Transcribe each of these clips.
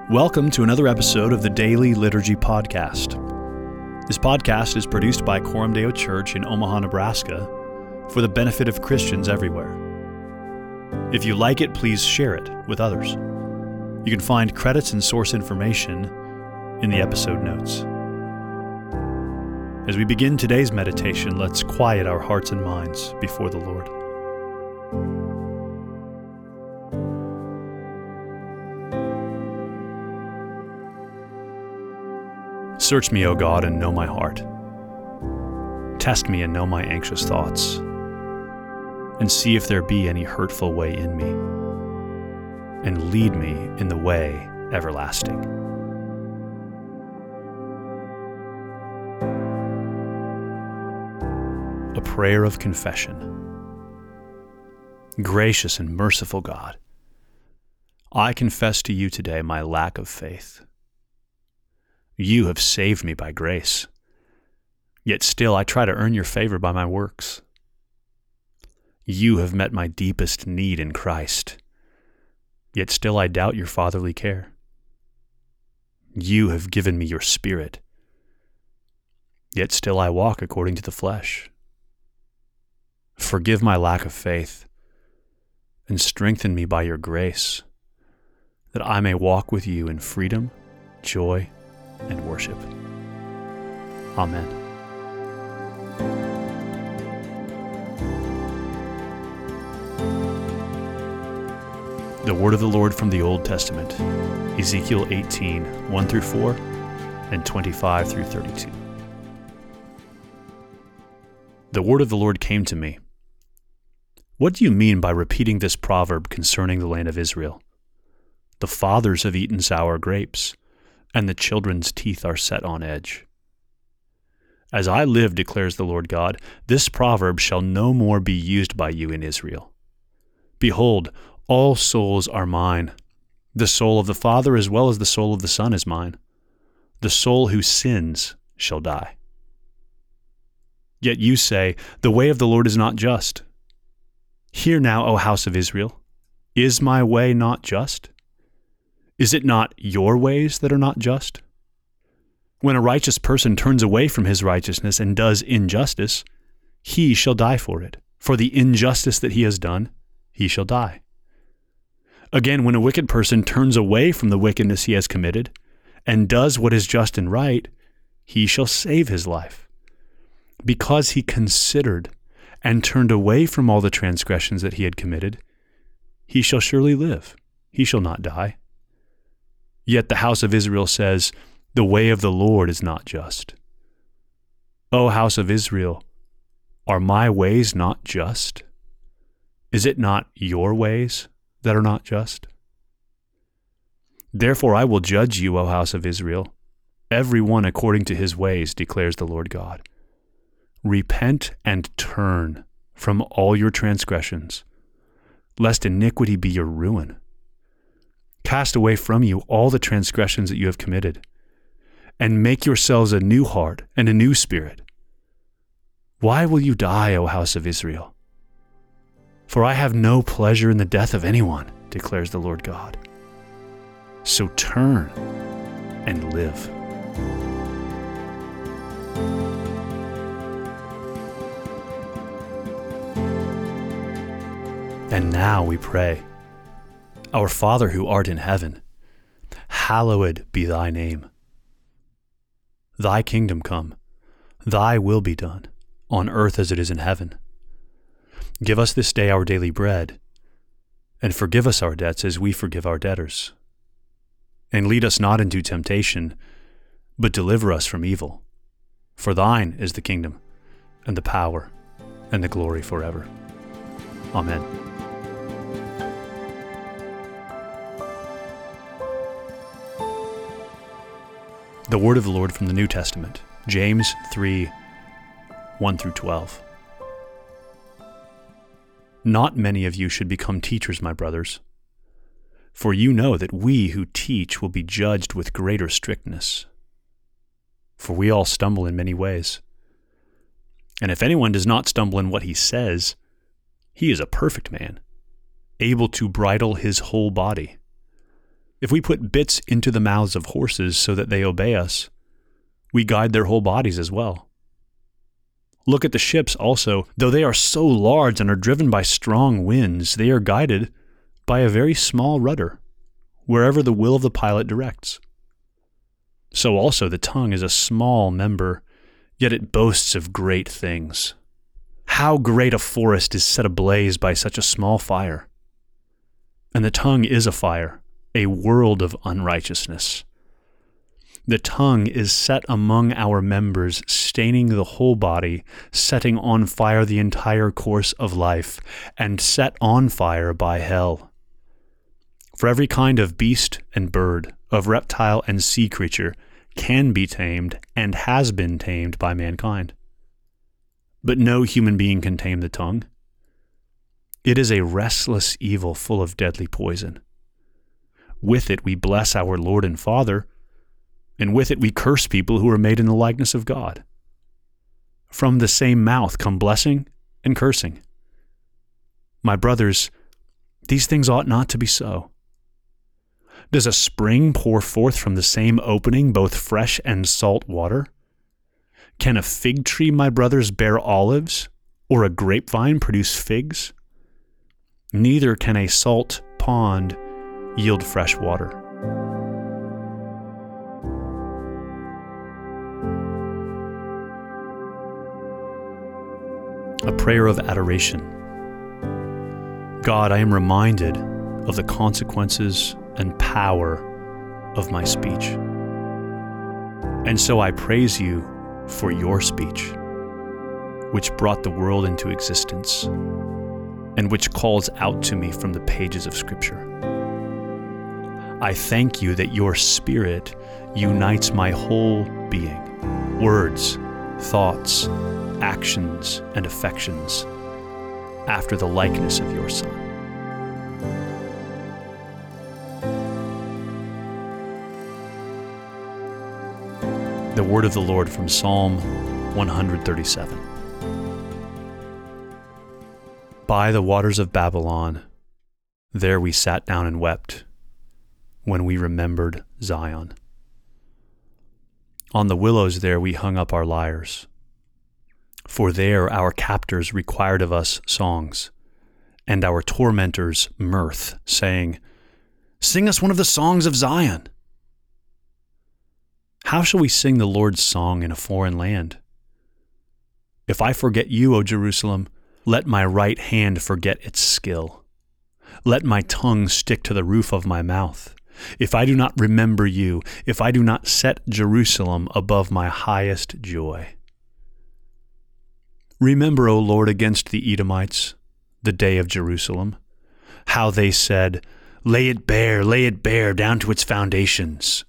Welcome to another episode of the Daily Liturgy Podcast. This podcast is produced by Coram Deo Church in Omaha, Nebraska, for the benefit of Christians everywhere. If you like it, please share it with others. You can find credits and source information in the episode notes. As we begin today's meditation, let's quiet our hearts and minds before the Lord. Search me, O God, and know my heart. Test me and know my anxious thoughts, and see if there be any hurtful way in me, and lead me in the way everlasting. A prayer of confession. Gracious and merciful God, I confess to you today my lack of faith. You have saved me by grace, yet still I try to earn your favor by my works. You have met my deepest need in Christ, yet still I doubt your fatherly care. You have given me your Spirit, yet still I walk according to the flesh. Forgive my lack of faith, and strengthen me by your grace, that I may walk with you in freedom, joy, and worship. Amen. The word of the Lord from the Old Testament, Ezekiel 18, 1-4, and 25-32. The word of the Lord came to me. What do you mean by repeating this proverb concerning the land of Israel? The fathers have eaten sour grapes, and the children's teeth are set on edge. As I live, declares the Lord God, this proverb shall no more be used by you in Israel. Behold, all souls are mine. The soul of the Father as well as the soul of the Son is mine. The soul who sins shall die. Yet you say, the way of the Lord is not just. Hear now, O house of Israel, is my way not just? Is it not your ways that are not just? When a righteous person turns away from his righteousness and does injustice, he shall die for it. For the injustice that he has done, he shall die. Again, when a wicked person turns away from the wickedness he has committed and does what is just and right, he shall save his life. Because he considered and turned away from all the transgressions that he had committed, he shall surely live. He shall not die. Yet the house of Israel says, the way of the Lord is not just. O house of Israel, are my ways not just? Is it not your ways that are not just? Therefore I will judge you, O house of Israel, every one according to his ways, declares the Lord God. Repent and turn from all your transgressions, lest iniquity be your ruin. Cast away from you all the transgressions that you have committed, and make yourselves a new heart and a new spirit. Why will you die, O house of Israel? For I have no pleasure in the death of anyone, declares the Lord God. So turn and live. And now we pray. Our Father who art in heaven, hallowed be thy name. Thy kingdom come, thy will be done, on earth as it is in heaven. Give us this day our daily bread, and forgive us our debts as we forgive our debtors. And lead us not into temptation, but deliver us from evil. For thine is the kingdom, and the power, and the glory forever. Amen. The word of the Lord from the New Testament, James 3, 1-12. Not many of you should become teachers, my brothers, for you know that we who teach will be judged with greater strictness. For we all stumble in many ways. And if anyone does not stumble in what he says, he is a perfect man, able to bridle his whole body. If we put bits into the mouths of horses so that they obey us, we guide their whole bodies as well. Look at the ships also. Though they are so large and are driven by strong winds, they are guided by a very small rudder, wherever the will of the pilot directs. So also the tongue is a small member, yet it boasts of great things. How great a forest is set ablaze by such a small fire! And the tongue is a fire, a world of unrighteousness. The tongue is set among our members, staining the whole body, setting on fire the entire course of life, and set on fire by hell. For every kind of beast and bird, of reptile and sea creature, can be tamed and has been tamed by mankind. But no human being can tame the tongue. It is a restless evil full of deadly poison. With it we bless our Lord and Father, and with it we curse people who are made in the likeness of God. From the same mouth come blessing and cursing. My brothers, these things ought not to be so. Does a spring pour forth from the same opening both fresh and salt water? Can a fig tree, my brothers, bear olives, or a grapevine produce figs? Neither can a salt pond yield fresh water. A prayer of adoration. God, I am reminded of the consequences and power of my speech. And so I praise you for your speech, which brought the world into existence and which calls out to me from the pages of Scripture. I thank you that your Spirit unites my whole being, words, thoughts, actions, and affections, after the likeness of your Son. The word of the Lord from Psalm 137. By the waters of Babylon, there we sat down and wept, when we remembered Zion. On the willows there we hung up our lyres, for there our captors required of us songs, and our tormentors mirth, saying, "Sing us one of the songs of Zion." How shall we sing the Lord's song in a foreign land? If I forget you, O Jerusalem, let my right hand forget its skill. Let my tongue stick to the roof of my mouth. If I do not remember you, if I do not set Jerusalem above my highest joy. Remember, O Lord, against the Edomites, the day of Jerusalem, how they said, lay it bare down to its foundations.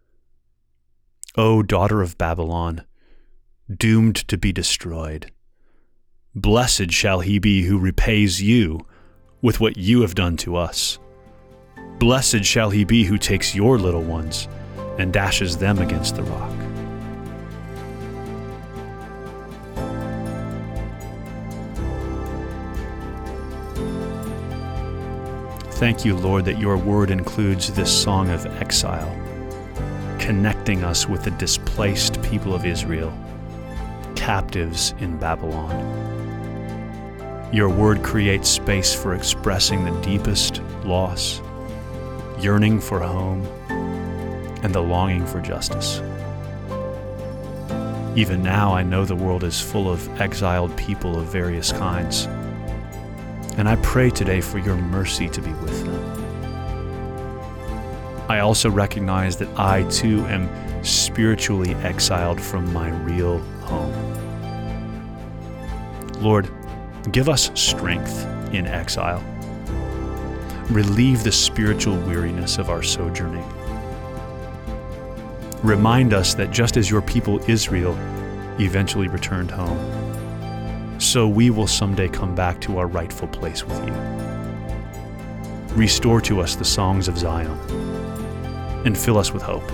O daughter of Babylon, doomed to be destroyed, blessed shall he be who repays you with what you have done to us. Blessed shall he be who takes your little ones and dashes them against the rock. Thank you, Lord, that your word includes this song of exile, connecting us with the displaced people of Israel, captives in Babylon. Your word creates space for expressing the deepest loss, yearning for home, and the longing for justice. Even now, I know the world is full of exiled people of various kinds, and I pray today for your mercy to be with them. I also recognize that I too am spiritually exiled from my real home. Lord, give us strength in exile. Relieve the spiritual weariness of our sojourning. Remind us that just as your people Israel eventually returned home, so we will someday come back to our rightful place with you. Restore to us the songs of Zion, and fill us with hope.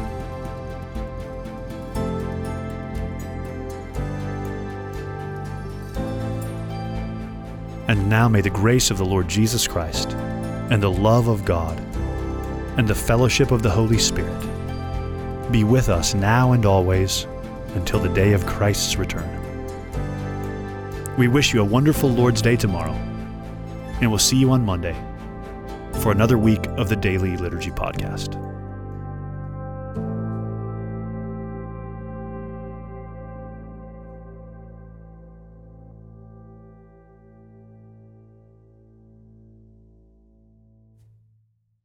And now may the grace of the Lord Jesus Christ, and the love of God, and the fellowship of the Holy Spirit be with us now and always until the day of Christ's return. We wish you a wonderful Lord's Day tomorrow, and we'll see you on Monday for another week of the Daily Liturgy Podcast.